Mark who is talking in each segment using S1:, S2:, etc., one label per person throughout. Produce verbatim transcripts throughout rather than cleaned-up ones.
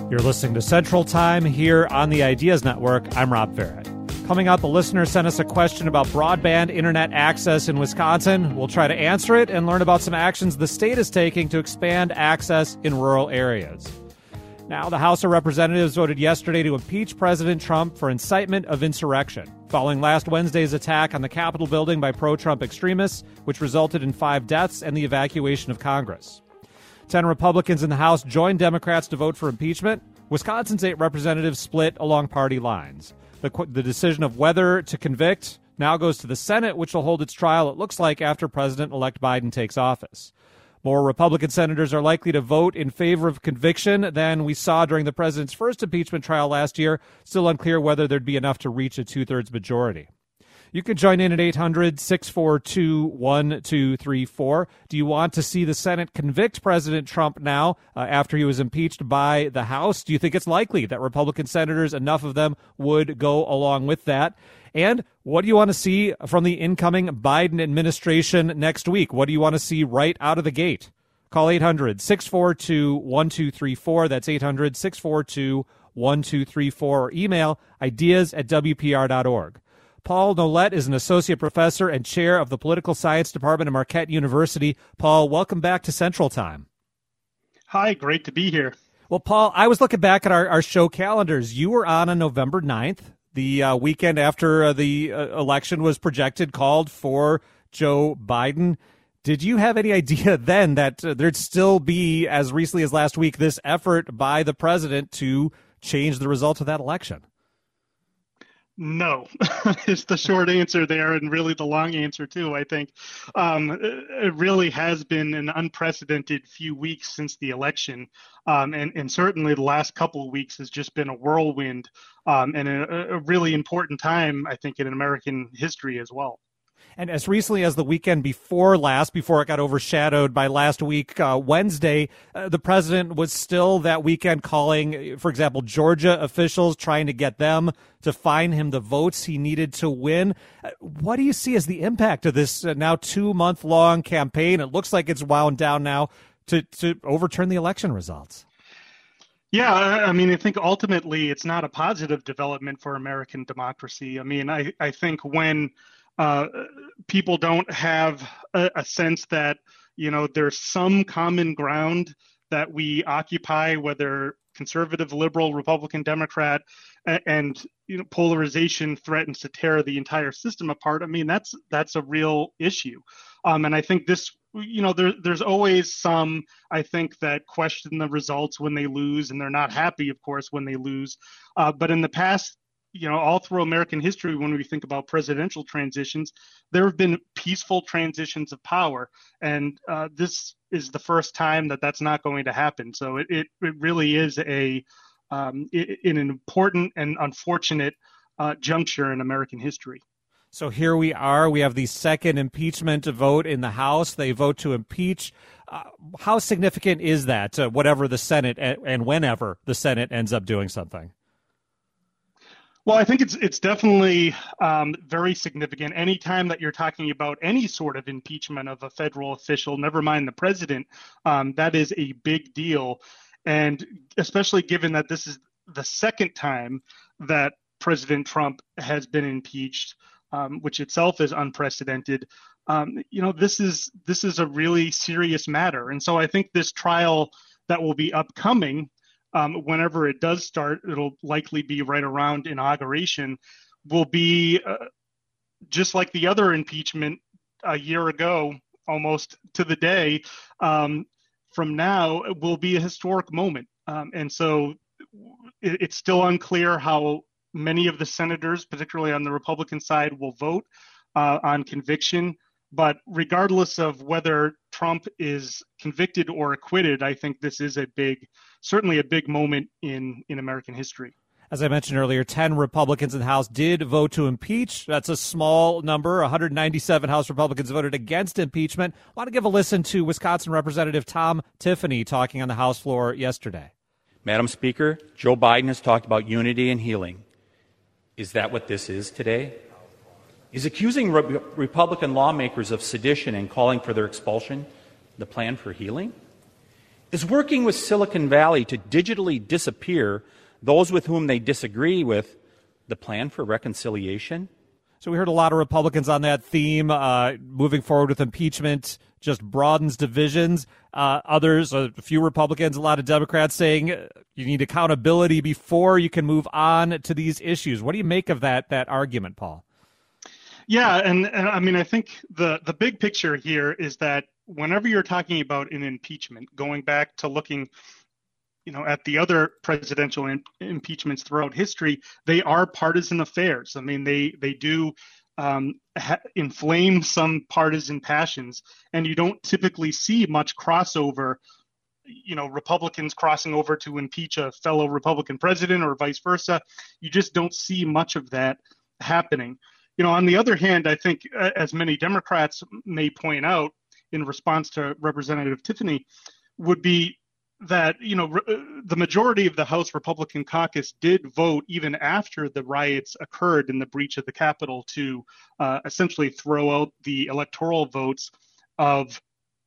S1: You're listening to Central Time here on the Ideas Network. I'm Rob Farrett. Coming up, the listener sent us a question about broadband internet access in Wisconsin. We'll try to answer it and learn about some actions the state is taking to expand access in rural areas. Now, the House of Representatives voted yesterday to impeach President Trump for incitement of insurrection, following last Wednesday's attack on the Capitol building by pro-Trump extremists, which resulted in five deaths and the evacuation of Congress. Ten Republicans in the House joined Democrats to vote for impeachment. Wisconsin's eight representatives split along party lines. The, the decision of whether to convict now goes to the Senate, which will hold its trial, it looks like, after President-elect Biden takes office. More Republican senators are likely to vote in favor of conviction than we saw during the president's first impeachment trial last year. Still unclear whether there'd be enough to reach a two-thirds majority. You can join in at eight hundred, six four two, one two three four. Do you want to see the Senate convict President Trump now uh, after he was impeached by the House? Do you think it's likely that Republican senators, enough of them, would go along with that? And what do you want to see from the incoming Biden administration next week? What do you want to see right out of the gate? Call eight hundred, six four two, one two three four. That's eight hundred, six four two, one two three four. Or email ideas at w p r dot org. Paul Nolet is an associate professor and chair of the political science department at Marquette University. Paul, welcome back to Central Time.
S2: Hi, great to be here.
S1: Well, Paul, I was looking back at our, our show calendars. You were on on November ninth, the uh, weekend after uh, the uh, election was projected, called for Joe Biden. Did you have any idea then that uh, there'd still be, as recently as last week, this effort by the president to change the result of that election?
S2: No, is the short answer there, and really the long answer too, I think. Um, it really has been an unprecedented few weeks since the election, um, and, and certainly the last couple of weeks has just been a whirlwind um, and a, a really important time, I think, in American history as well.
S1: And as recently as the weekend before last, before it got overshadowed by last week, uh, Wednesday, uh, the president was still that weekend calling, for example, Georgia officials, trying to get them to find him the votes he needed to win. Uh, what do you see as the impact of this uh, now two-month-long campaign? It looks like it's wound down now to, to overturn the election results.
S2: Yeah, I mean, I think ultimately it's not a positive development for American democracy. I mean, I, I think when Uh, people don't have a, a sense that, you know, there's some common ground that we occupy, whether conservative, liberal, Republican, Democrat, and, and you know, polarization threatens to tear the entire system apart. I mean, that's that's a real issue. Um, and I think this, you know, there, there's always some, I think, that question the results when they lose, and they're not happy, of course, when they lose. Uh, but in the past, you know, all through American history, when we think about presidential transitions, there have been peaceful transitions of power. And uh, this is the first time that that's not going to happen. So it, it, it really is a um, it, an important and unfortunate uh, juncture in American history.
S1: So here we are. We have the second impeachment vote in the House. They vote to impeach. Uh, how significant is that, uh, whatever the Senate and, and whenever the Senate ends up doing something?
S2: Well, I think it's it's definitely um, very significant. Anytime that you're talking about any sort of impeachment of a federal official, never mind the president, um, that is a big deal. And especially given that this is the second time that President Trump has been impeached, um, which itself is unprecedented, um, you know, this is this is a really serious matter. And so I think this trial that will be upcoming, Um, whenever it does start, it'll likely be right around inauguration, will be uh, just like the other impeachment a year ago, almost to the day. Um, from now, it will be a historic moment. Um, and so it, it's still unclear how many of the senators, particularly on the Republican side, will vote uh, on conviction. But regardless of whether Trump is convicted or acquitted, I think this is a big, certainly a big moment in, in American history.
S1: As I mentioned earlier, ten Republicans in the House did vote to impeach. That's a small number. one hundred ninety-seven House Republicans voted against impeachment. I want to give a listen to Wisconsin Representative Tom Tiffany talking on the House floor yesterday.
S3: Madam Speaker, Joe Biden has talked about unity and healing. Is that what this is today? Is accusing re- Republican lawmakers of sedition and calling for their expulsion the plan for healing? Is working with Silicon Valley to digitally disappear those with whom they disagree with the plan for reconciliation?
S1: So we heard a lot of Republicans on that theme. Uh, moving forward with impeachment just broadens divisions. Uh, others, a few Republicans, a lot of Democrats saying you need accountability before you can move on to these issues. What do you make of that that argument, Paul?
S2: Yeah, and, and I mean, I think the, the big picture here is that whenever you're talking about an impeachment, going back to looking, you know, at the other presidential in, impeachments throughout history, they are partisan affairs. I mean, they they do um, ha- inflame some partisan passions, and you don't typically see much crossover. You know, Republicans crossing over to impeach a fellow Republican president or vice versa. You just don't see much of that happening. You know, on the other hand, I think, uh, as many Democrats may point out in response to Representative Tiffany, would be that, you know, re- the majority of the House Republican caucus did vote even after the riots occurred in the breach of the Capitol to uh, essentially throw out the electoral votes of,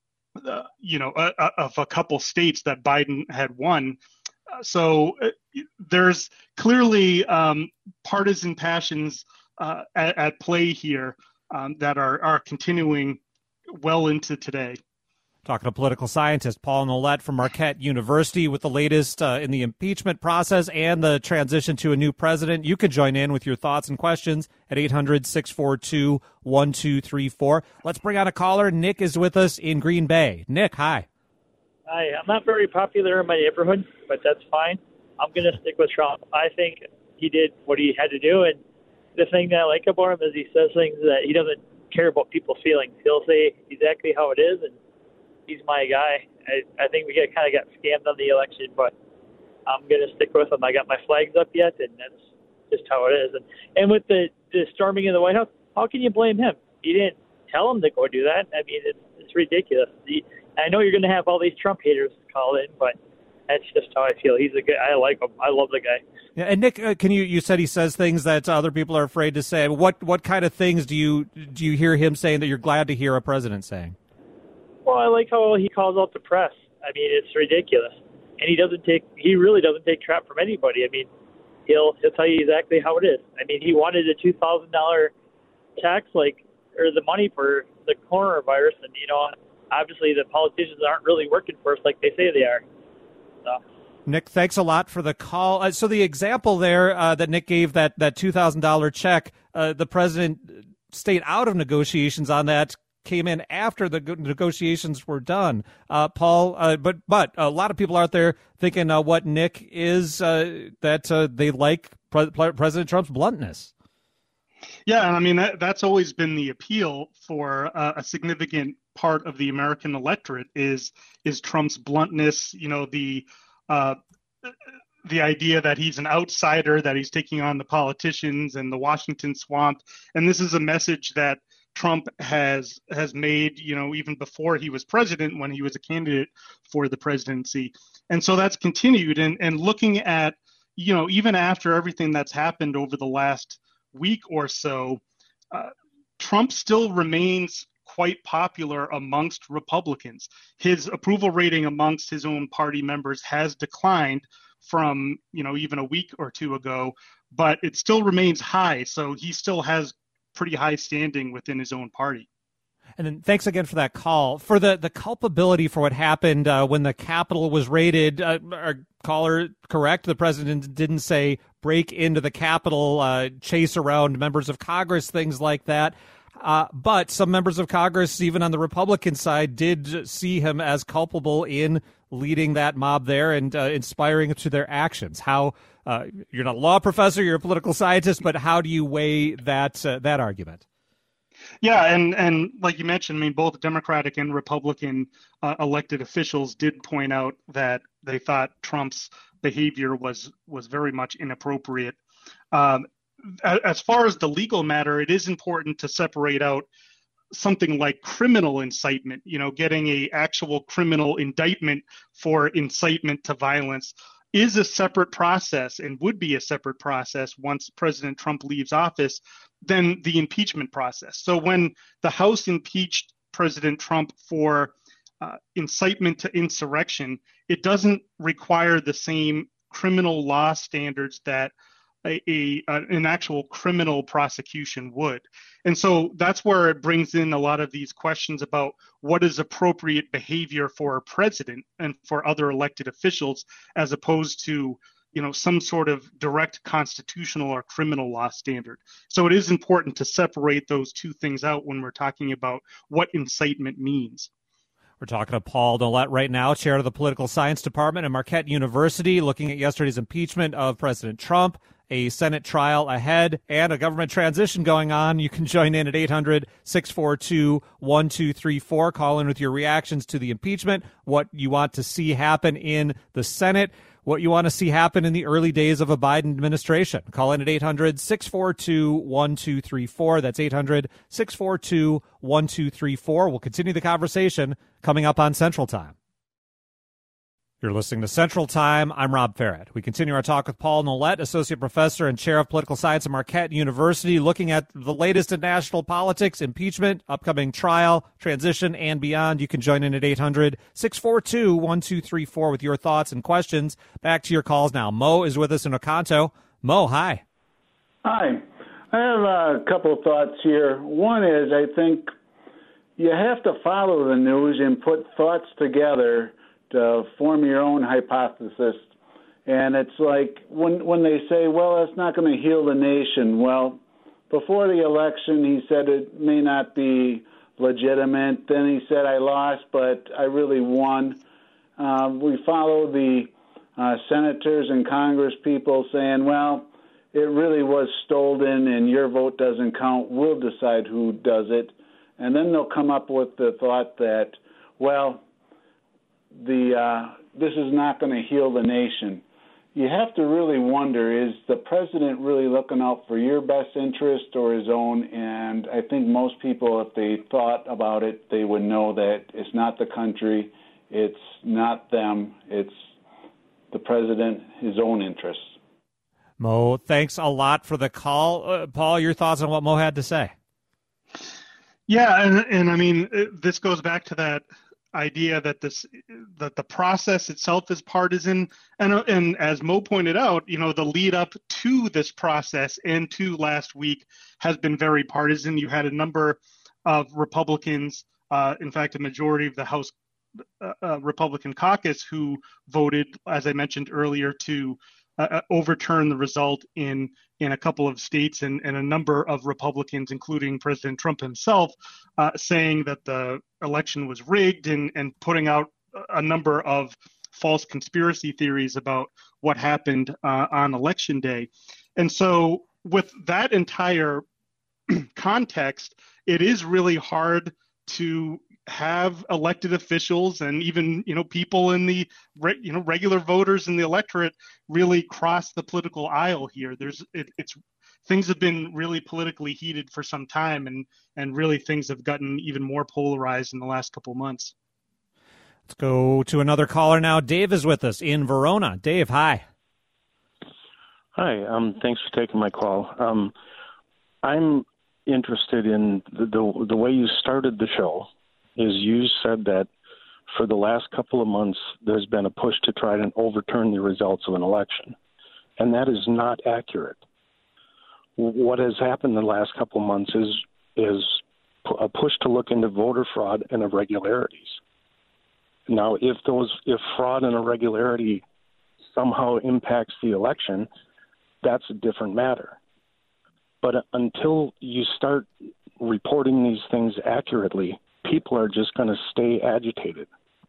S2: uh, you know, uh, of a couple states that Biden had won. Uh, so uh, there's clearly um, partisan passions uh, at, at play here um, that are, are continuing well into today.
S1: Talking to political scientist Paul Nolet from Marquette University with the latest uh, in the impeachment process and the transition to a new president. You could join in with your thoughts and questions at eight hundred, six four two, one two three four. Let's bring on a caller. Nick is with us in Green Bay. Nick, hi.
S4: Hi. I'm not very popular in my neighborhood, but that's fine. I'm going to stick with Trump. I think he did what he had to do, and the thing that I like about him is he says things that he doesn't care about people's feelings. He'll say exactly how it is, and he's my guy. I, I think we get kind of got scammed on the election, but I'm going to stick with him. I got my flags up yet, and that's just how it is. And, and with the, the storming of the White House, how can you blame him? He didn't tell him to go do that. I mean, it's, it's ridiculous. The, I know you're going to have all these Trump haters call in, but that's just how I feel. He's a good. I like him. I love the guy.
S1: Yeah, and Nick, uh, can you? You said he says things that other people are afraid to say. What what kind of things do you do you hear him saying that you're glad to hear a president saying?
S4: Well, I like how he calls out the press. I mean, it's ridiculous, and he doesn't take. He really doesn't take crap from anybody. I mean, he'll he'll tell you exactly how it is. I mean, he wanted a two thousand dollar tax, like, or the money for the coronavirus, and you know, obviously the politicians aren't really working for us like they say they are. So.
S1: Nick, thanks a lot for the call. Uh, so the example there uh, that Nick gave, that that two thousand dollar check, uh, the president stayed out of negotiations on that. Came in after the negotiations were done. Uh, Paul, uh, but but a lot of people out there thinking uh, what Nick is, uh, that uh, they like Pre- President Trump's bluntness.
S2: Yeah, and I mean, that, that's always been the appeal for uh, a significant part of the American electorate is is Trump's bluntness, you know, the uh, the idea that he's an outsider, that he's taking on the politicians and the Washington swamp. And this is a message that Trump has has made, you know, even before he was president, when he was a candidate for the presidency. And so that's continued. And, and looking at, you know, even after everything that's happened over the last week or so, uh, Trump still remains quite popular amongst Republicans. His approval rating amongst his own party members has declined from, you know, even a week or two ago, but it still remains high. So he still has pretty high standing within his own party.
S1: And then thanks again for that call. For the, the culpability for what happened uh, when the Capitol was raided, uh, our caller, correct? The president didn't say break into the Capitol, uh, chase around members of Congress, things like that. Uh, but some members of Congress, even on the Republican side, did see him as culpable in leading that mob there and uh, inspiring to their actions. How uh, you're not a law professor, you're a political scientist, but how do you weigh that uh, that argument?
S2: Yeah, and and like you mentioned, I mean, both Democratic and Republican uh, elected officials did point out that they thought Trump's behavior was was very much inappropriate. Um, as far as the legal matter, it is important to separate out something like criminal incitement, you know, getting a actual criminal indictment for incitement to violence is a separate process and would be a separate process once President Trump leaves office than the impeachment process. So when the House impeached President Trump for uh, incitement to insurrection, it doesn't require the same criminal law standards that a, a an actual criminal prosecution would. And so that's where it brings in a lot of these questions about what is appropriate behavior for a president and for other elected officials, as opposed to, you know, some sort of direct constitutional or criminal law standard. So it is important to separate those two things out when we're talking about what incitement means.
S1: We're talking to Paul Nolet right now, chair of the Political Science Department at Marquette University, looking at yesterday's impeachment of President Trump, a Senate trial ahead, and a government transition going on. You can join in at eight hundred, six four two, one two three four. Call in with your reactions to the impeachment, what you want to see happen in the Senate, what you want to see happen in the early days of a Biden administration. Call in at eight hundred, six four two, one two three four. That's eight hundred, six four two, one two three four. We'll continue the conversation coming up on Central Time. You're listening to Central Time. I'm Rob Farrett. We continue our talk with Paul Nolet, Associate Professor and Chair of Political Science at Marquette University, looking at the latest in national politics, impeachment, upcoming trial, transition, and beyond. You can join in at eight hundred, six four two, one two three four with your thoughts and questions. Back to your calls now. Mo is with us in Oconto. Mo, hi.
S5: Hi. I have a couple of thoughts here. One is, I think you have to follow the news and put thoughts together to form your own hypothesis. And it's like when when they say, well, it's not going to heal the nation. Well, before the election, he said it may not be legitimate. Then he said, I lost, but I really won. Uh, we follow the uh, senators and Congress people saying, well, it really was stolen and your vote doesn't count. We'll decide who does it. And then they'll come up with the thought that, well, the uh, this is not going to heal the nation. You have to really wonder, is the president really looking out for your best interest or his own? And I think most people, if they thought about it, they would know that it's not the country, it's not them, it's the president, his own interests.
S1: Mo, thanks a lot for the call. Uh, Paul, your thoughts on what Mo had to say?
S2: Yeah, and, and I mean, this goes back to that idea that this that the process itself is partisan, and and as Mo pointed out, you know, the lead up to this process and to last week has been very partisan. You had a number of Republicans, uh, in fact, a majority of the House uh, uh, Republican caucus, who voted, as I mentioned earlier, to uh, overturn the result in in a couple of states, and, and a number of Republicans, including President Trump himself, uh, saying that the election was rigged and, and putting out a number of false conspiracy theories about what happened uh, on election day. And so with that entire context, it is really hard to have elected officials and even, you know, people in the, re, you know, regular voters in the electorate really cross the political aisle here. There's, it, it's, things have been really politically heated for some time, and, and really things have gotten even more polarized in the last couple months.
S1: Let's go to another caller now. Dave is with us in Verona. Dave, hi.
S6: Hi, um, thanks for taking my call. Um, I'm interested in the, the the way you started the show. Is you said that for the last couple of months, there's been a push to try to overturn the results of an election. And that is not accurate. What has happened the last couple of months is is a push to look into voter fraud and irregularities. Now, if those if fraud and irregularity somehow impacts the election, that's a different matter. But until you start reporting these things accurately, people are just going to stay agitated.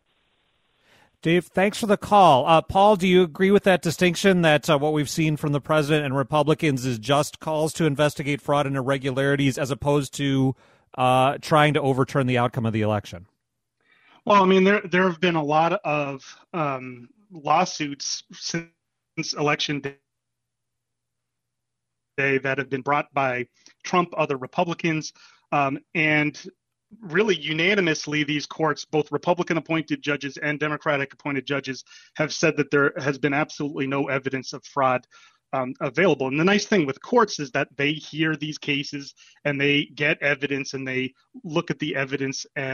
S1: Dave, thanks for the call. Uh, Paul, do you agree with that distinction that uh, what we've seen from the president and Republicans is just calls to investigate fraud and irregularities as opposed to uh, trying to overturn the outcome of the election?
S2: Well, I mean, there there have been a lot of um, lawsuits since election day that have been brought by Trump, other Republicans, um, and really unanimously, these courts, both Republican-appointed judges and Democratic-appointed judges, have said that there has been absolutely no evidence of fraud um, available. And the nice thing with courts is that they hear these cases and they get evidence and they look at the evidence and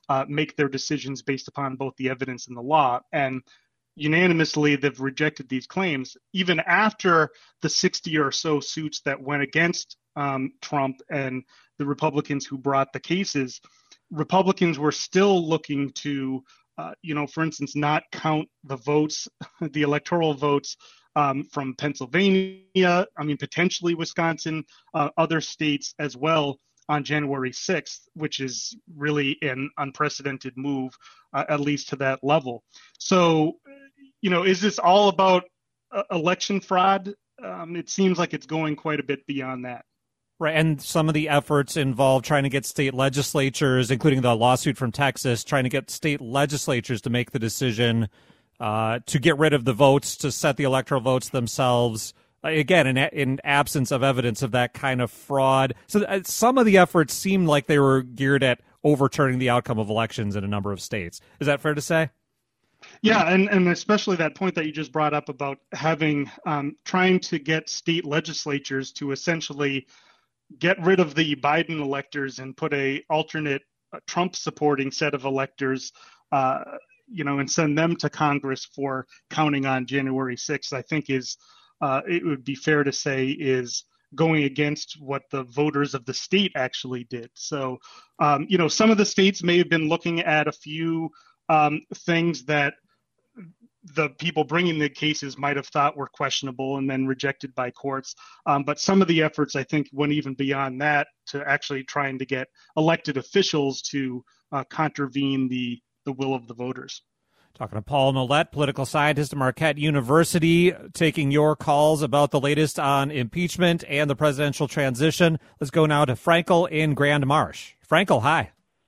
S2: uh, make their decisions based upon both the evidence and the law. And unanimously, they've rejected these claims, even after the sixty or so suits that went against um, Trump and the Republicans who brought the cases. Republicans were still looking to, uh, you know, for instance, not count the votes, the electoral votes um, from Pennsylvania, I mean, potentially Wisconsin, uh, other states as well on January sixth, which is really an unprecedented move, uh, at least to that level. So, you know, is this all about uh, election fraud? Um, it seems like it's going quite a bit beyond that.
S1: Right, and some of the efforts involve trying to get state legislatures, including the lawsuit from Texas, trying to get state legislatures to make the decision uh, to get rid of the votes, to set the electoral votes themselves. Again, in, in absence of evidence of that kind of fraud. So uh, some of the efforts seemed like they were geared at overturning the outcome of elections in a number of states. Is that fair to say?
S2: Yeah, and, and especially that point that you just brought up about having, um, trying to get state legislatures to essentially get rid of the Biden electors and put a alternate uh, Trump supporting set of electors, uh, you know, and send them to Congress for counting on January sixth, I think is, uh, it would be fair to say is going against what the voters of the state actually did. So, um, you know, some of the states may have been looking at a few um, things that the people bringing the cases might have thought were questionable and then rejected by courts. Um, but some of the efforts, I think, went even beyond that to actually trying to get elected officials to uh, contravene the, the will of the voters.
S1: Talking to Paul Nolet, political scientist at Marquette University, taking your calls about the latest on impeachment and the presidential transition. Let's go now to Frankel in Grand Marsh. Frankel, hi.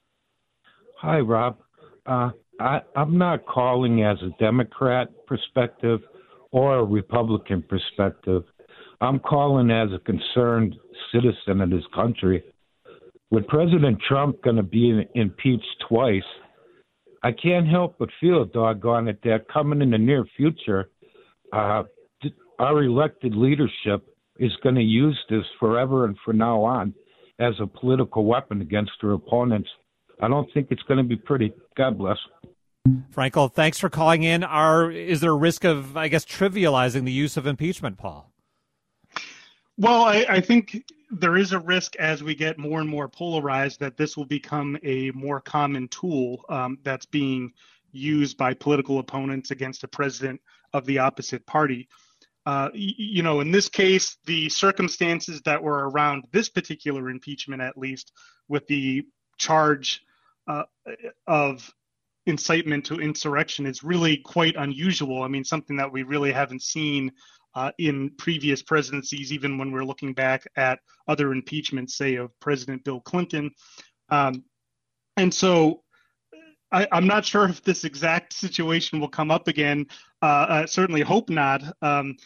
S7: Hi, Rob. Uh, I, I'm not calling as a Democrat perspective or a Republican perspective. I'm calling as a concerned citizen of this country. With President Trump going to be impeached twice, I can't help but feel, doggone it, that coming in the near future, uh, our elected leadership is going to use this forever and from now on as a political weapon against their opponents. I don't think it's going to be pretty. God bless.
S1: Frankel, thanks for calling in. Are, is there a risk of, I guess, trivializing the use of impeachment, Paul?
S2: Well, I, I think there is a risk as we get more and more polarized that this will become a more common tool um, that's being used by political opponents against a president of the opposite party. Uh, y- you know, in this case, the circumstances that were around this particular impeachment, at least with the charge uh, of incitement to insurrection, is really quite unusual. I mean, something that we really haven't seen uh, in previous presidencies, even when we're looking back at other impeachments, say, of President Bill Clinton. Um, and so I, I'm not sure if this exact situation will come up again. Uh, I certainly hope not. Um,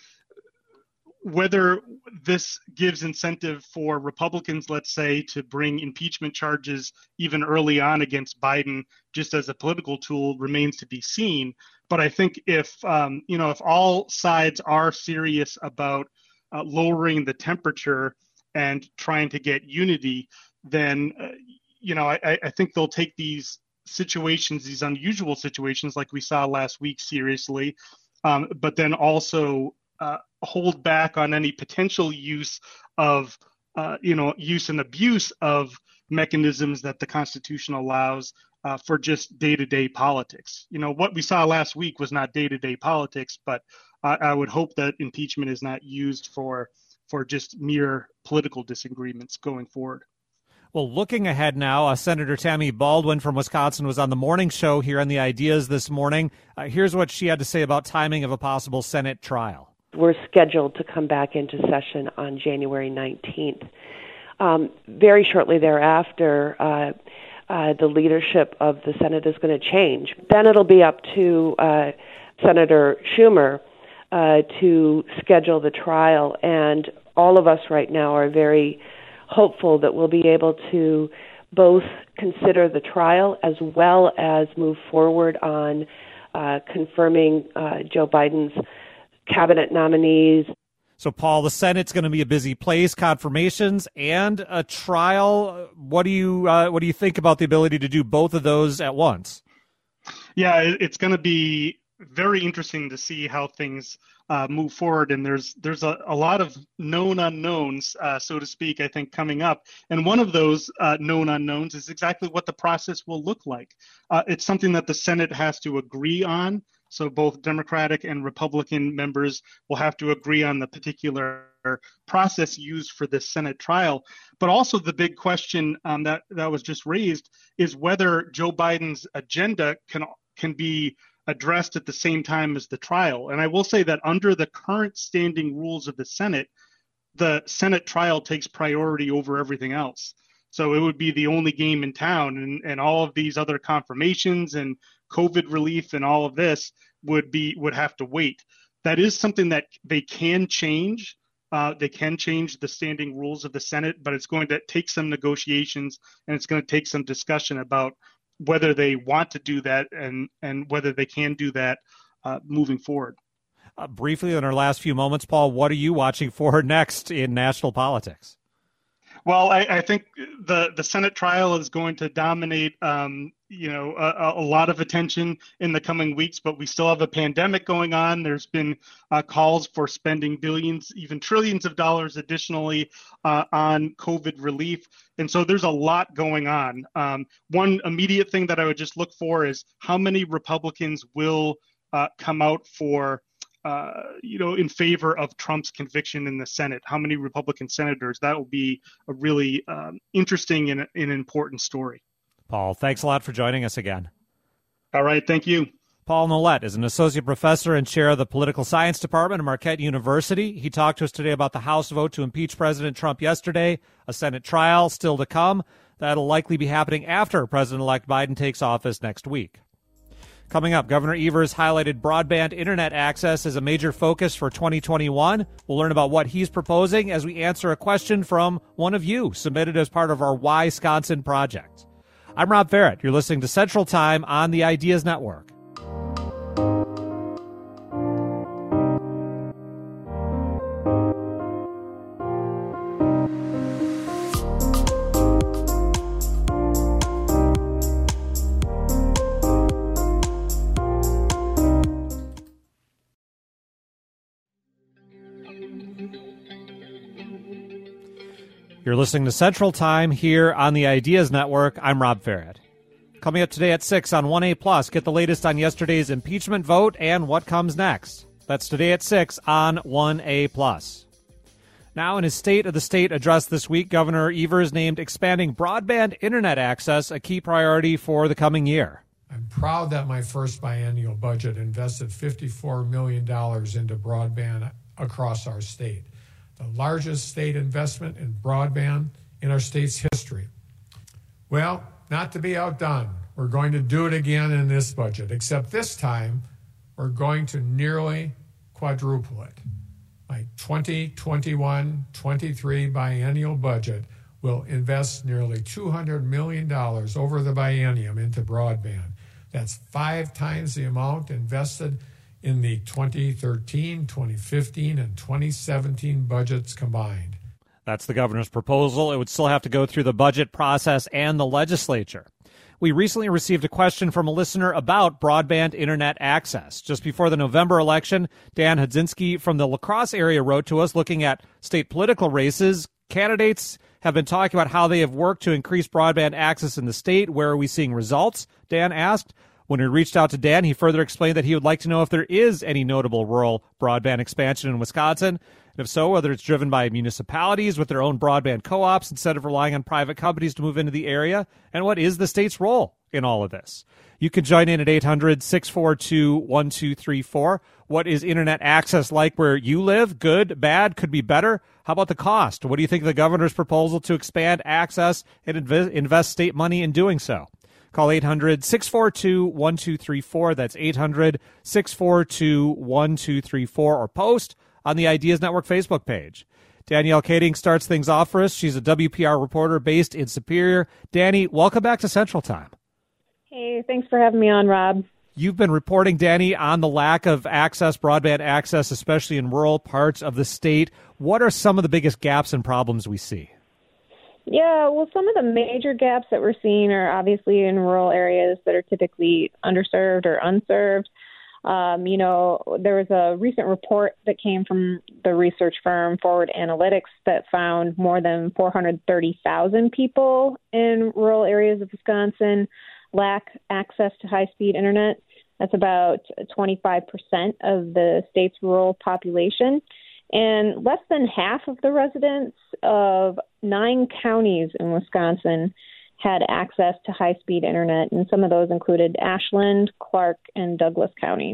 S2: whether this gives incentive for Republicans, let's say, to bring impeachment charges even early on against Biden just as a political tool remains to be seen. But I think if, um, you know, if all sides are serious about uh, lowering the temperature and trying to get unity, then, uh, you know, I, I think they'll take these situations, these unusual situations like we saw last week, seriously, um, but then also uh, hold back on any potential use of, uh, you know, use and abuse of mechanisms that the Constitution allows uh, for just day-to-day politics. You know, what we saw last week was not day-to-day politics, but I, I would hope that impeachment is not used for for just mere political disagreements going forward.
S1: Well, looking ahead now, uh, Senator Tammy Baldwin from Wisconsin was on the morning show here on The Ideas this morning. Uh, here's what she had to say about timing of a possible Senate trial.
S8: We're scheduled to come back into session on January nineteenth. Um, very shortly thereafter, uh, uh, the leadership of the Senate is going to change. Then it'll be up to uh, Senator Schumer uh, to schedule the trial, and all of us right now are very hopeful that we'll be able to both consider the trial as well as move forward on uh, confirming uh, Joe Biden's cabinet nominees.
S1: So, Paul, the Senate's going to be a busy place, confirmations and a trial. What do you uh, what do you think about the ability to do both of those at once?
S2: Yeah, it's going to be very interesting to see how things uh, move forward. And there's there's a, a lot of known unknowns, uh, so to speak, I think, coming up. And one of those uh, known unknowns is exactly what the process will look like. Uh, it's something that the Senate has to agree on. So both Democratic and Republican members will have to agree on the particular process used for this Senate trial. But also the big question um, that, that was just raised is whether Joe Biden's agenda can can be addressed at the same time as the trial. And I will say that under the current standing rules of the Senate, the Senate trial takes priority over everything else. So it would be the only game in town, and, and all of these other confirmations and COVID relief and all of this would be would have to wait. That is something that they can change. Uh, they can change the standing rules of the Senate, but it's going to take some negotiations, and it's going to take some discussion about whether they want to do that and, and whether they can do that uh, moving forward.
S1: Uh, briefly, in our last few moments, Paul, what are you watching for next in national politics?
S2: Well, I, I think the, the Senate trial is going to dominate, um, you know, a, a lot of attention in the coming weeks, but we still have a pandemic going on. There's been uh, calls for spending billions, even trillions of dollars additionally uh, on COVID relief. And so there's a lot going on. Um, one immediate thing that I would just look for is how many Republicans will uh, come out for Uh, you know, in favor of Trump's conviction in the Senate. How many Republican senators? That will be a really um, interesting and an important story.
S1: Paul, thanks a lot for joining us again.
S2: All right, thank you.
S1: Paul Nolet is an associate professor and chair of the political science department at Marquette University. He talked to us today about the House vote to impeach President Trump yesterday, a Senate trial still to come. That'll likely be happening after President-elect Biden takes office next week. Coming up, Governor Evers highlighted broadband internet access as a major focus for twenty twenty-one. We'll learn about what he's proposing as we answer a question from one of you submitted as part of our Why Wisconsin project. I'm Rob Barrett. You're listening to Central Time on the Ideas Network. You're listening to Central Time here on the Ideas Network. I'm Rob Farrett. Coming up today at six on one A Plus, get the latest on yesterday's impeachment vote and what comes next. That's today at six on one A Plus. Now, in his State of the State address this week, Governor Evers named expanding broadband internet access a key priority for the coming year.
S9: I'm proud that my first biennial budget invested fifty-four million dollars into broadband across our state, the largest state investment in broadband in our state's history. Well, not to be outdone, we're going to do it again in this budget, except this time we're going to nearly quadruple it. My twenty twenty-one twenty-three biennial budget will invest nearly two hundred million dollars over the biennium into broadband. That's five times the amount invested in the twenty thirteen, twenty fifteen, and twenty seventeen budgets combined.
S1: That's the governor's proposal. It would still have to go through the budget process and the legislature. We recently received a question from a listener about broadband internet access. Just before the November election, Dan Hudzinski from the La Crosse area wrote to us looking at state political races. Candidates have been talking about how they have worked to increase broadband access in the state. Where are we seeing results? Dan asked. When we reached out to Dan, he further explained that he would like to know if there is any notable rural broadband expansion in Wisconsin, and if so, whether it's driven by municipalities with their own broadband co-ops instead of relying on private companies to move into the area, and what is the state's role in all of this. You can join in at eight hundred, six four two, one two three four. What is internet access like where you live? Good, bad, could be better? How about the cost? What do you think of the governor's proposal to expand access and inv- invest state money in doing so? Call eight hundred, six four two, one two three four. That's eight hundred, six four two, one two three four, or post on the Ideas Network Facebook page. Danielle Kading starts things off for us. She's a W P R reporter based in Superior. Danny, welcome back to Central Time.
S10: Hey, thanks for having me on, Rob.
S1: You've been reporting, Danny, on the lack of access, broadband access, especially in rural parts of the state. What are some of the biggest gaps and problems we see?
S10: Yeah, well, some of the major gaps that we're seeing are obviously in rural areas that are typically underserved or unserved. Um, you know, there was a recent report that came from the research firm Forward Analytics that found more than four hundred thirty thousand people in rural areas of Wisconsin lack access to high-speed internet. That's about twenty-five percent of the state's rural population. And less than half of the residents of nine counties in Wisconsin had access to high-speed internet, and some of those included Ashland, Clark, and Douglas counties.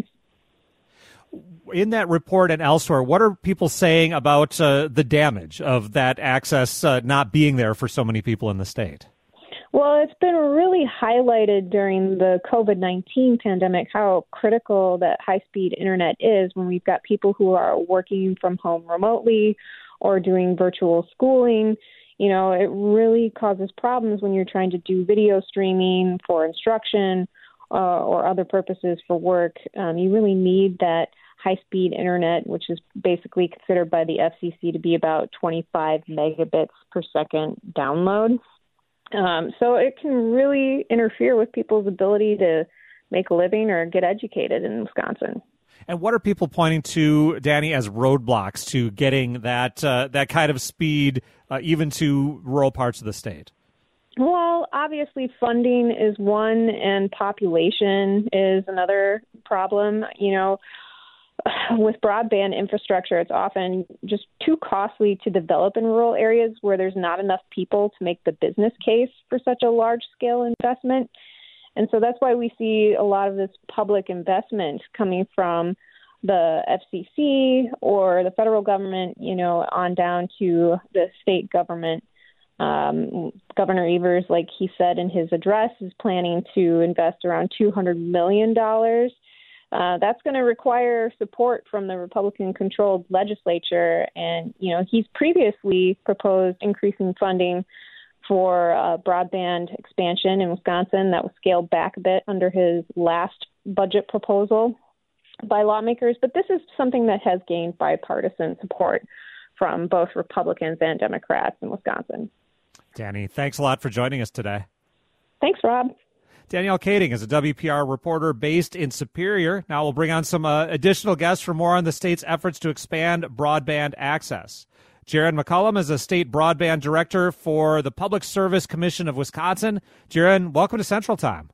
S1: In that report and elsewhere, what are people saying about uh, the damage of that access uh, not being there for so many people in the state?
S10: Well, it's been really highlighted during the COVID nineteen pandemic how critical that high-speed internet is when we've got people who are working from home remotely or doing virtual schooling. You know, it really causes problems when you're trying to do video streaming for instruction uh, or other purposes for work. Um, you really need that high-speed internet, which is basically considered by the F C C to be about twenty-five megabits per second download. Um, so it can really interfere with people's ability to make a living or get educated in Wisconsin.
S1: And what are people pointing to, Danny, as roadblocks to getting that uh, that kind of speed uh, even to rural parts of the state?
S10: Well, obviously funding is one, and population is another problem. You know, with broadband infrastructure, it's often just too costly to develop in rural areas where there's not enough people to make the business case for such a large-scale investment. And so that's why we see a lot of this public investment coming from the F C C or the federal government, you know, on down to the state government. Um, Governor Evers, like he said in his address, is planning to invest around two hundred million dollars. Uh, that's going to require support from the Republican-controlled legislature. And, you know, he's previously proposed increasing funding for uh, broadband expansion in Wisconsin. That was scaled back a bit under his last budget proposal by lawmakers. But this is something that has gained bipartisan support from both Republicans and Democrats in Wisconsin.
S1: Danny, thanks a lot for joining us today.
S10: Thanks, Rob.
S1: Danielle Kading is a W P R reporter based in Superior. Now we'll bring on some uh, additional guests for more on the state's efforts to expand broadband access. Jaron McCollum is a state broadband director for the Public Service Commission of Wisconsin. Jaron, welcome to Central Time.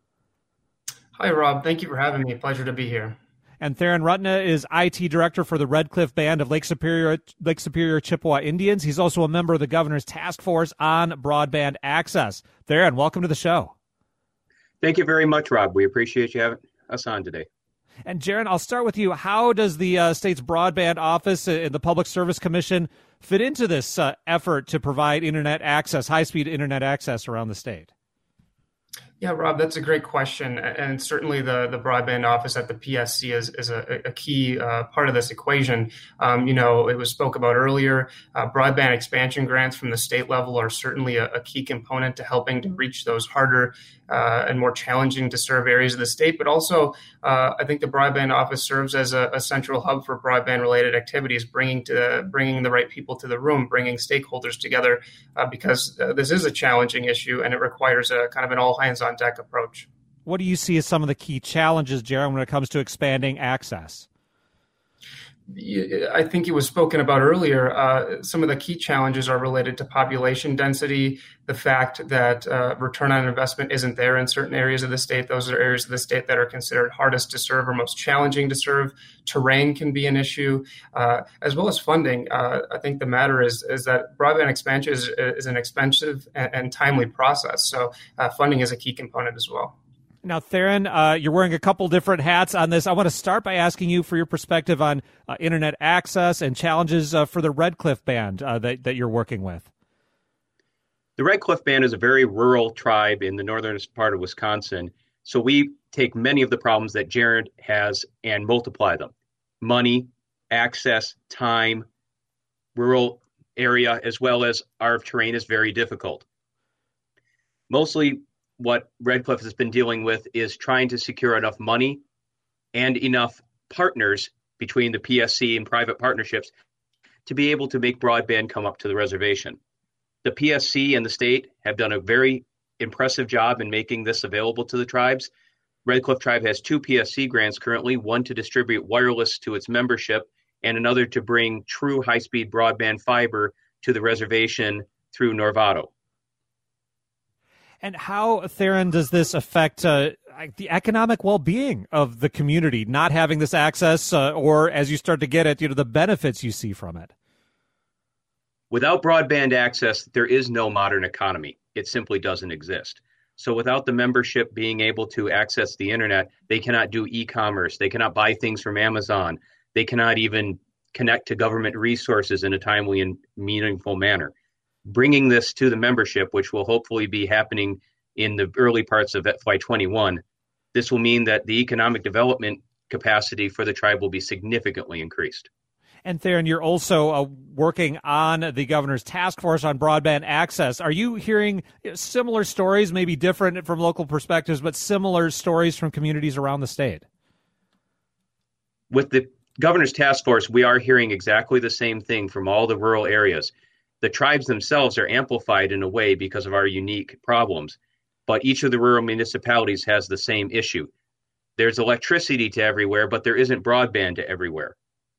S11: Hi, Rob. Thank you for having me. Pleasure to be here.
S1: And Theron Rutna is I T director for the Red Cliff Band of Lake Superior, Lake Superior Chippewa Indians. He's also a member of the governor's task force on broadband access. Theron, welcome to the show.
S12: Thank you very much, Rob. We appreciate you having us on today.
S1: And Jaron, I'll start with you. How does the uh, state's broadband office and the Public Service Commission fit into this uh, effort to provide internet access, high-speed internet access around the state?
S11: Yeah, Rob, that's a great question. And certainly the, the broadband office at the P S C is, is a, a key uh, part of this equation. Um, you know, it was spoke about earlier. Uh, broadband expansion grants from the state level are certainly a, a key component to helping to reach those harder uh, and more challenging to serve areas of the state. But also, uh, I think the broadband office serves as a, a central hub for broadband related activities, bringing to bringing the right people to the room, bringing stakeholders together, uh, because uh, this is a challenging issue and it requires a kind of an all hands on deck approach.
S1: What do you see as some of the key challenges, Jaron, when it comes to expanding access?
S11: I think it was spoken about earlier. Uh, some of the key challenges are related to population density, the fact that uh, return on investment isn't there in certain areas of the state. Those are areas of the state that are considered hardest to serve or most challenging to serve. Terrain can be an issue, uh, as well as funding. Uh, I think the matter is is that broadband expansion is, is an expensive and, and timely process. So uh, funding is a key component as well.
S1: Now, Theron, uh, you're wearing a couple different hats on this. I want to start by asking you for your perspective on uh, internet access and challenges uh, for the Red Cliff Band uh, that, that you're working with.
S12: The Red Cliff Band is a very rural tribe in the northernest part of Wisconsin. So we take many of the problems that Jared has and multiply them. Money, access, time, rural area, as well as our terrain is very difficult. Mostly what Red Cliff has been dealing with is trying to secure enough money and enough partners between the P S C and private partnerships to be able to make broadband come up to the reservation. The P S C and the state have done a very impressive job in making this available to the tribes. Red Cliff Tribe has two P S C grants currently, one to distribute wireless to its membership and another to bring true high-speed broadband fiber to the reservation through Norvado.
S1: And how, Theron, does this affect uh, the economic well-being of the community, not having this access, uh, or as you start to get it, you know, the benefits you see from it?
S12: Without broadband access, there is no modern economy. It simply doesn't exist. So without the membership being able to access the internet, they cannot do e-commerce. They cannot buy things from Amazon. They cannot even connect to government resources in a timely and meaningful manner. Bringing this to the membership, which will hopefully be happening in the early parts of F Y twenty-one, this will mean that the economic development capacity for the tribe will be significantly increased.
S1: And Theron, you're also uh, working on the governor's task force on broadband access. Are you hearing similar stories, maybe different from local perspectives, but similar stories from communities around the state?
S12: With the governor's task force, we are hearing exactly the same thing from all the rural areas. The tribes themselves are amplified in a way because of our unique problems, but each of the rural municipalities has the same issue. There's electricity to everywhere, but there isn't broadband to everywhere.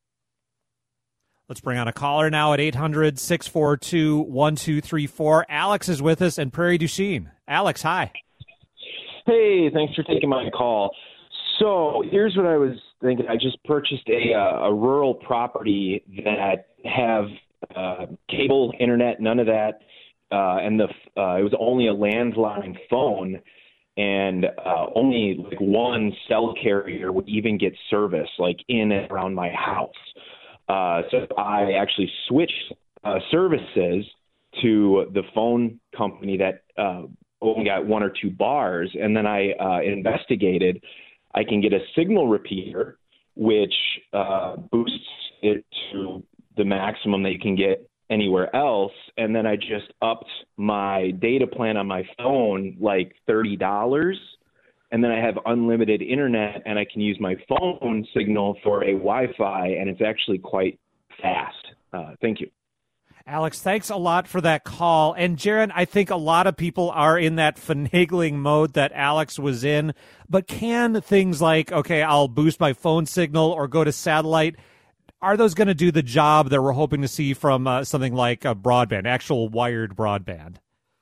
S1: Let's bring on a caller now at eight hundred, six four two, one two three four. Alex is with us in Prairie du Chien. Alex, hi.
S13: Hey, thanks for taking my call. So here's what I was thinking. I just purchased a, uh, a rural property that have uh, cable, internet, none of that, uh, and the uh, it was only a landline phone, and uh, only like one cell carrier would even get service, like in and around my house. Uh, so I actually switched uh, services to the phone company that uh, only got one or two bars, and then I uh, investigated. I can get a signal repeater, which uh, boosts it to the maximum that you can get anywhere else, and then I just upped my data plan on my phone like thirty dollars. And then I have unlimited internet, and I can use my phone signal for a Wi-Fi, and it's actually quite fast. Uh, thank you.
S1: Alex, thanks a lot for that call. And Jaron, I think a lot of people are in that finagling mode that Alex was in. But can things like, okay, I'll boost my phone signal or go to satellite, are those going to do the job that we're hoping to see from uh, something like a broadband, actual wired broadband?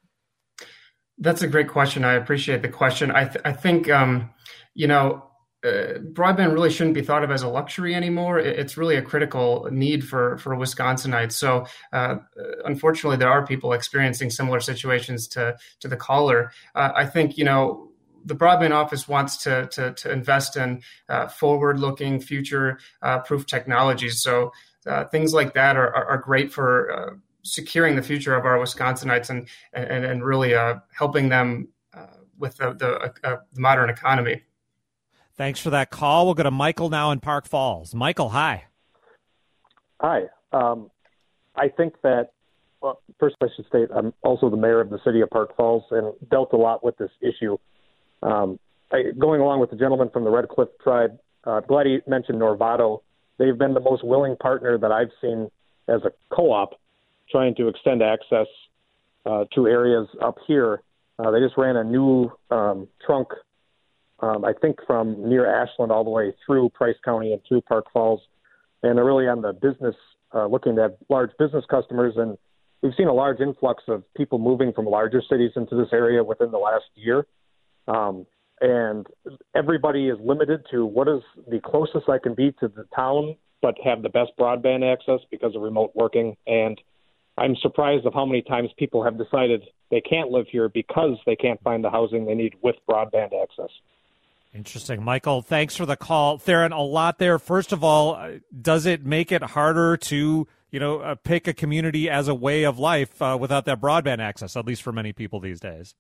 S11: That's a great question. I appreciate the question. I, th- I think, um, you know, uh, broadband really shouldn't be thought of as a luxury anymore. It's really a critical need for, for Wisconsinites. So, uh, unfortunately, there are people experiencing similar situations to, to the caller. Uh, I think, you know, the broadband office wants to, to, to invest in uh, forward-looking, future-proof technologies. So, uh, things like that are, are, are great for uh, securing the future of our Wisconsinites and and, and really uh, helping them uh, with the, the, uh, the modern economy.
S1: Thanks for that call. We'll go to Michael now in Park Falls. Michael, hi.
S14: Hi. Um, I think that, well, first I should state I'm also the mayor of the city of Park Falls and dealt a lot with this issue. Um, I, going along with the gentleman from the Red Cliff Tribe, uh, I'm glad he mentioned Norvado. They've been the most willing partner that I've seen as a co-op trying to extend access uh, to areas up here. Uh, they just ran a new um, trunk, um, I think from near Ashland all the way through Price County and through Park Falls. And they're really on the business, uh, looking at large business customers. And we've seen a large influx of people moving from larger cities into this area within the last year. Um, and everybody is limited to what is the closest I can be to the town, but have the best broadband access because of remote working. And I'm surprised of how many times people have decided they can't live here because they can't find the housing they need with broadband access.
S1: Interesting. Michael, thanks for the call. Theron, a lot there. First of all, does it make it harder to, you know, uh, pick a community as a way of life uh, without that broadband access, at least for many people these days?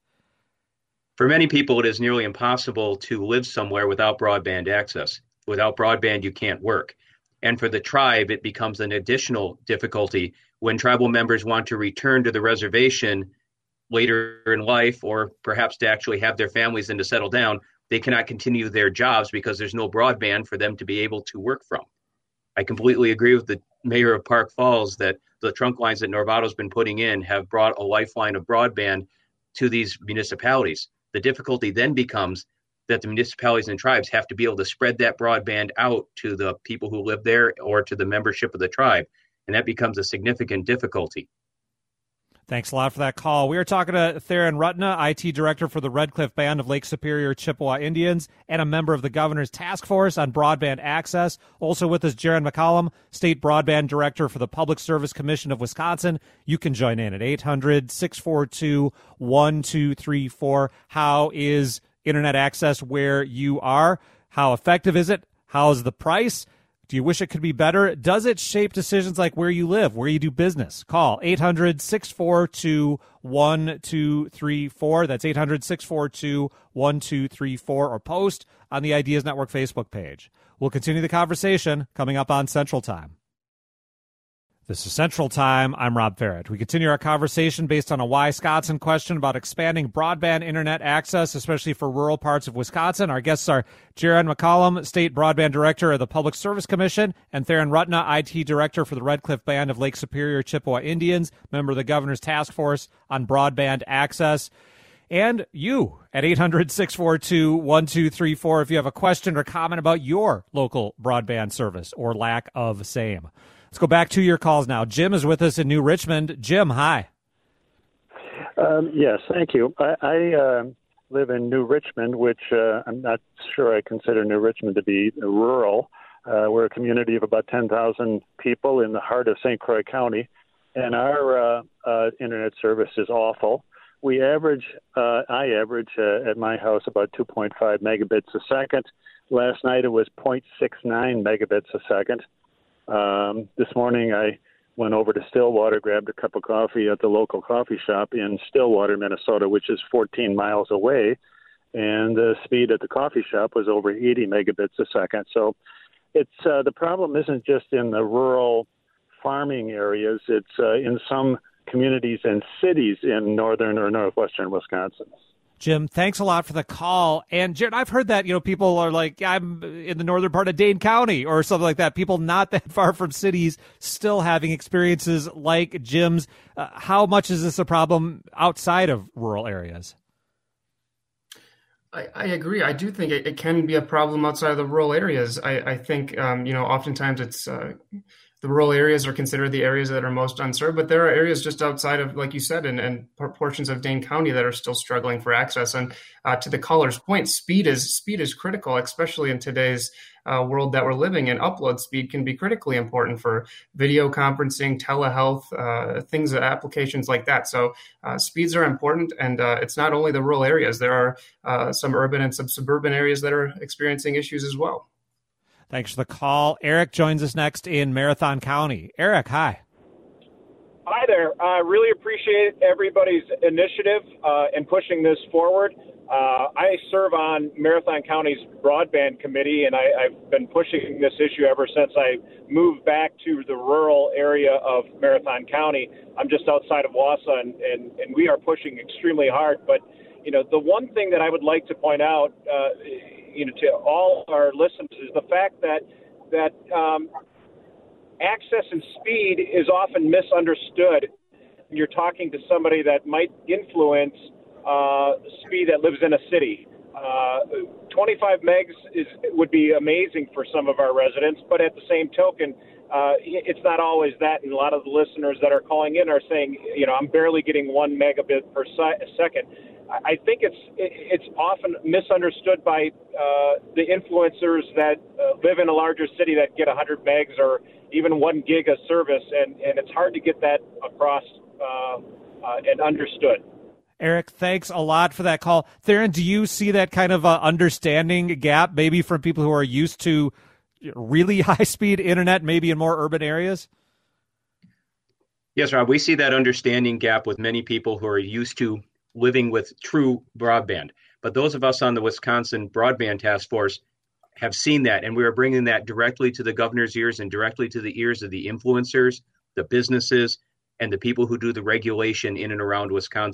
S12: For many people, it is nearly impossible to live somewhere without broadband access. Without broadband, you can't work. And for the tribe, it becomes an additional difficulty when tribal members want to return to the reservation later in life, or perhaps to actually have their families and to settle down, they cannot continue their jobs because there's no broadband for them to be able to work from. I completely agree with the mayor of Park Falls that the trunk lines that Norvado's been putting in have brought a lifeline of broadband to these municipalities. The difficulty then becomes that the municipalities and tribes have to be able to spread that broadband out to the people who live there or to the membership of the tribe. And that becomes a significant difficulty.
S1: Thanks a lot for that call. We are talking to Theron Rutna, I T Director for the Red Cliff Band of Lake Superior Chippewa Indians and a member of the Governor's Task Force on Broadband Access. Also with us, Jaron McCollum, State Broadband Director for the Public Service Commission of Wisconsin. You can join in at eight hundred, six four two, one two three four. How is internet access where you are? How effective is it? How's the price? Do you wish it could be better? Does it shape decisions like where you live, where you do business? Call eight hundred, six four two, one two three four. That's eight hundred, six four two, one two three four, or post on the Ideas Network Facebook page. We'll continue the conversation coming up on Central Time. This is Central Time. I'm Rob Ferret. We continue our conversation based on a Wisconsin question about expanding broadband internet access, especially for rural parts of Wisconsin. Our guests are Jaron McCollum, State Broadband Director of the Public Service Commission, and Theron Rutna, I T Director for the Red Cliff Band of Lake Superior Chippewa Indians, member of the Governor's Task Force on Broadband Access. And you at eight hundred, six four two, one two three four if you have a question or comment about your local broadband service or lack of same. Let's go back to your calls now. Jim is with us in New Richmond. Jim, hi.
S15: Um, yes, thank you. I, I uh, live in New Richmond, which uh, I'm not sure I consider New Richmond to be rural. Uh, we're a community of about ten thousand people in the heart of Saint Croix County, and our uh, uh, internet service is awful. We average, uh, I average uh, at my house about two point five megabits a second. Last night it was zero point six nine megabits a second. Um, this morning I went over to Stillwater, grabbed a cup of coffee at the local coffee shop in Stillwater, Minnesota, which is fourteen miles away, and the speed at the coffee shop was over eighty megabits a second. So it's uh, the problem isn't just in the rural farming areas, it's uh, in some communities and cities in northern or northwestern Wisconsin.
S1: Jim, thanks a lot for the call. And Jared, I've heard that, you know, people are like, I'm in the northern part of Dane County or something like that. People not that far from cities still having experiences like Jim's. Uh, how much is this a problem outside of rural areas?
S11: I, I agree. I do think it, it can be a problem outside of the rural areas. I, I think, um, you know, oftentimes it's uh, the rural areas are considered the areas that are most unserved, but there are areas just outside of, like you said, and, and portions of Dane County that are still struggling for access. And uh, to the caller's point, speed is speed is critical, especially in today's uh, world that we're living in. Upload speed can be critically important for video conferencing, telehealth, uh, things, applications like that. So uh, speeds are important, and uh, it's not only the rural areas. There are uh, some urban and some suburban areas that are experiencing issues as well.
S1: Thanks for the call. Eric joins us next in Marathon County. Eric, hi.
S16: Hi there. I uh, really appreciate everybody's initiative uh, in pushing this forward. Uh, I serve on Marathon County's broadband committee, and I, I've been pushing this issue ever since I moved back to the rural area of Marathon County. I'm just outside of Wausau, and, and, and we are pushing extremely hard. But, you know, the one thing that I would like to point out, uh, you know, to all our listeners is the fact that that um, access and speed is often misunderstood when you're talking to somebody that might influence uh, speed that lives in a city. Uh, twenty-five megs is would be amazing for some of our residents, but at the same token, uh, it's not always that. And a lot of the listeners that are calling in are saying, you know, I'm barely getting one megabit per si- second. I think it's it's often misunderstood by uh, the influencers that uh, live in a larger city that get one hundred megs or even one gig of service, and, and it's hard to get that across uh, uh, and understood.
S1: Eric, thanks a lot for that call. Theron, do you see that kind of uh, understanding gap maybe from people who are used to really high-speed internet, maybe in more urban areas?
S12: Yes, Rob, we see that understanding gap with many people who are used to living with true broadband. But those of us on the Wisconsin Broadband Task Force have seen that, and we are bringing that directly to the governor's ears and directly to the ears of the influencers, the businesses, and the people who do the regulation in and around Wisconsin.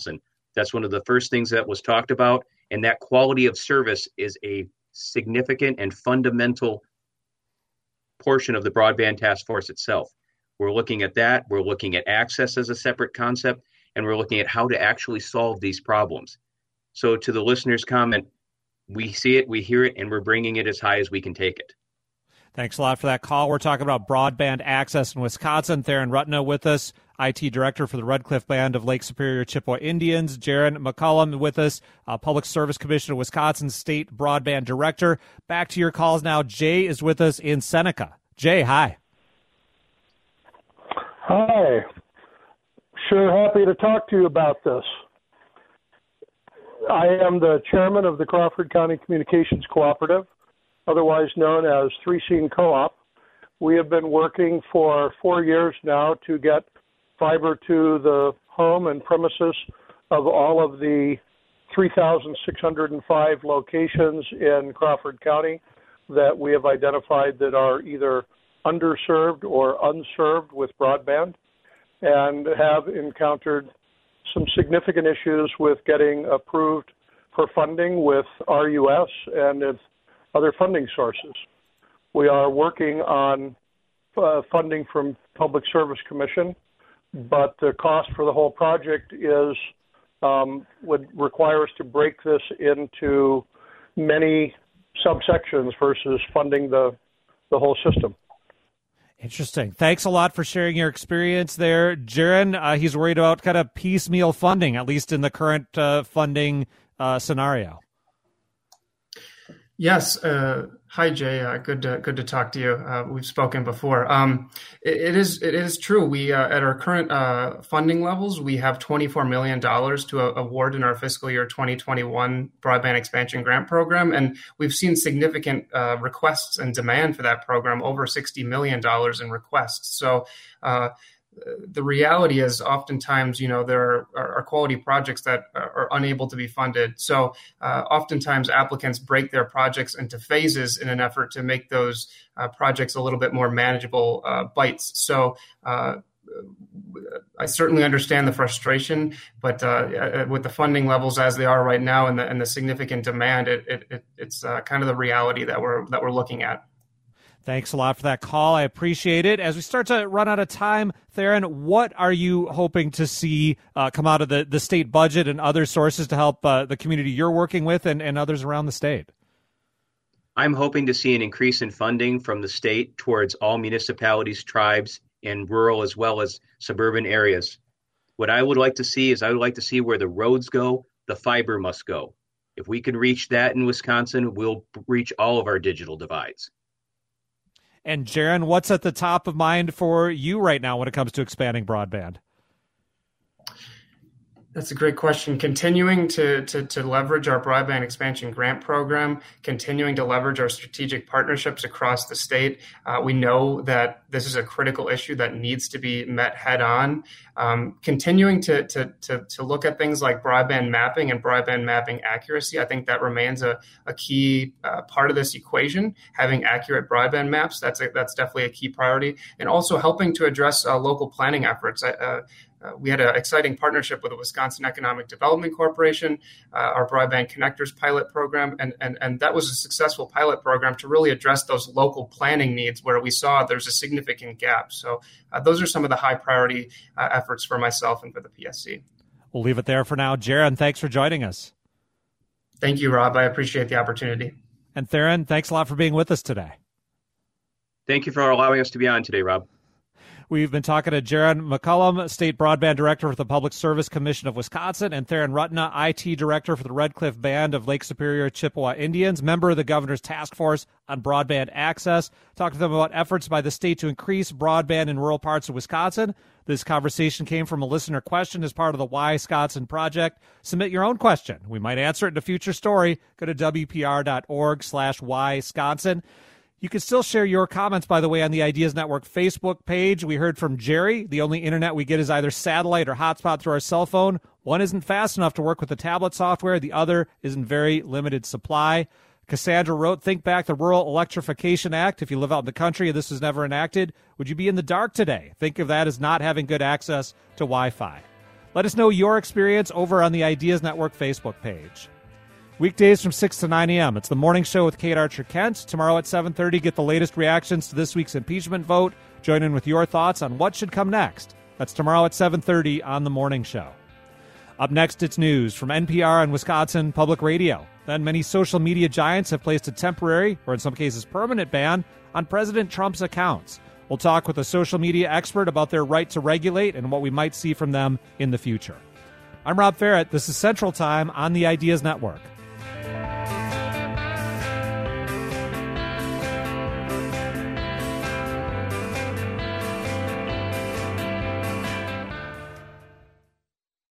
S12: That's one of the first things that was talked about. And that quality of service is a significant and fundamental portion of the broadband task force itself. We're looking at that. We're looking at access as a separate concept, and we're looking at how to actually solve these problems. So to the listener's comment, we see it, we hear it, and we're bringing it as high as we can take it.
S1: Thanks a lot for that call. We're talking about broadband access in Wisconsin. Theron Rutna with us, I T Director for the Red Cliff Band of Lake Superior Chippewa Indians. Jaron McCollum with us, uh, Public Service Commission of Wisconsin State Broadband Director. Back to your calls now. Jay is with us in Seneca. Jay, hi.
S17: Hi. Sure happy to talk to you about this. I am the chairman of the Crawford County Communications Cooperative, otherwise known as Three Scene Co-op. We have been working for four years now to get fiber to the home and premises of all of the three thousand six hundred five locations in Crawford County that we have identified that are either underserved or unserved with broadband, and have encountered some significant issues with getting approved for funding with R U S and its other funding sources. We are working on uh, funding from Public Service Commission, but the cost for the whole project is um, would require us to break this into many subsections versus funding the the whole system.
S1: Interesting. Thanks a lot for sharing your experience there. Jaron, uh, he's worried about kind of piecemeal funding, at least in the current uh, funding uh, scenario.
S11: Yes. Uh, hi, Jay. Uh, good to good to talk to you. Uh, we've spoken before. Um, it, it is it is true. We uh, at our current uh, funding levels, we have twenty-four million dollars to uh, award in our fiscal year twenty twenty-one broadband expansion grant program, and we've seen significant uh, requests and demand for that program, over sixty million dollars in requests. So. Uh, The reality is oftentimes, you know, there are, are quality projects that are, are unable to be funded. So uh, oftentimes applicants break their projects into phases in an effort to make those uh, projects a little bit more manageable uh, bites. So uh, I certainly understand the frustration, but uh, with the funding levels as they are right now and the, and the significant demand, it, it, it, it's uh, kind of the reality that we're that we're looking at.
S1: Thanks a lot for that call. I appreciate it. As we start to run out of time, Theron, what are you hoping to see uh, come out of the, the state budget and other sources to help uh, the community you're working with and, and others around the state?
S12: I'm hoping to see an increase in funding from the state towards all municipalities, tribes, and rural as well as suburban areas. What I would like to see is I would like to see where the roads go, the fiber must go. If we can reach that in Wisconsin, we'll reach all of our digital divides.
S1: And Jaron, what's at the top of mind for you right now when it comes to expanding broadband?
S11: That's a great question. Continuing to, to, to leverage our broadband expansion grant program, continuing to leverage our strategic partnerships across the state. Uh, we know that this is a critical issue that needs to be met head on. Um, continuing to, to, to, to look at things like broadband mapping and broadband mapping accuracy. I think that remains a, a key uh, part of this equation. Having accurate broadband maps, that's a, that's definitely a key priority. And also helping to address uh, local planning efforts. Uh, Uh, we had an exciting partnership with the Wisconsin Economic Development Corporation, uh, our Broadband Connectors pilot program, and, and, and that was a successful pilot program to really address those local planning needs where we saw there's a significant gap. So uh, those are some of the high priority uh, efforts for myself and for the P S C.
S1: We'll leave it there for now. Jaron, thanks for joining us.
S11: Thank you, Rob. I appreciate the opportunity.
S1: And Theron, thanks a lot for being with us today.
S12: Thank you for allowing us to be on today, Rob.
S1: We've been talking to Jaron McCollum, State Broadband Director for the Public Service Commission of Wisconsin, and Theron Rutna, I T Director for the Red Cliff Band of Lake Superior Chippewa Indians, member of the Governor's Task Force on Broadband Access. Talked to them about efforts by the state to increase broadband in rural parts of Wisconsin. This conversation came from a listener question as part of the Wisconsin Project. Submit your own question. We might answer it in a future story. Go to W P R dot org slash Wisconsin. You can still share your comments, by the way, on the Ideas Network Facebook page. We heard from Jerry. The only internet we get is either satellite or hotspot through our cell phone. One isn't fast enough to work with the tablet software. The other is in very limited supply. Cassandra wrote, think back the Rural Electrification Act. If you live out in the country and this was never enacted, would you be in the dark today? Think of that as not having good access to Wi-Fi. Let us know your experience over on the Ideas Network Facebook page. Weekdays from six to nine a.m. It's the Morning Show with Kate Archer-Kent. Tomorrow at seven thirty, get the latest reactions to this week's impeachment vote. Join in with your thoughts on what should come next. That's tomorrow at seven thirty on The Morning Show. Up next, it's news from N P R and Wisconsin Public Radio. Then many social media giants have placed a temporary, or in some cases permanent, ban on President Trump's accounts. We'll talk with a social media expert about their right to regulate and what we might see from them in the future. I'm Rob Ferrett. This is Central Time on the Ideas Network.